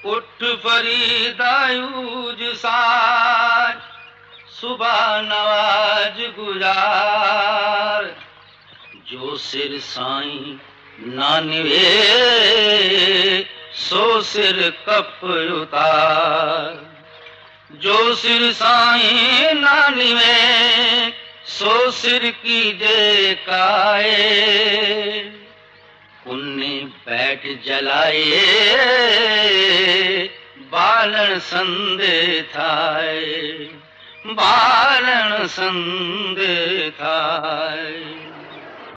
उठ फरीदायूज साज, सुबह नवाज गुजार। जो सिर साईं ना निवे, सो सिर कप उतार। जो सिर साईं ना निवे, सो सिर की जे काए। पुण्य बैठ जलाए, बालन संदे थाए, बालन संदे थाए।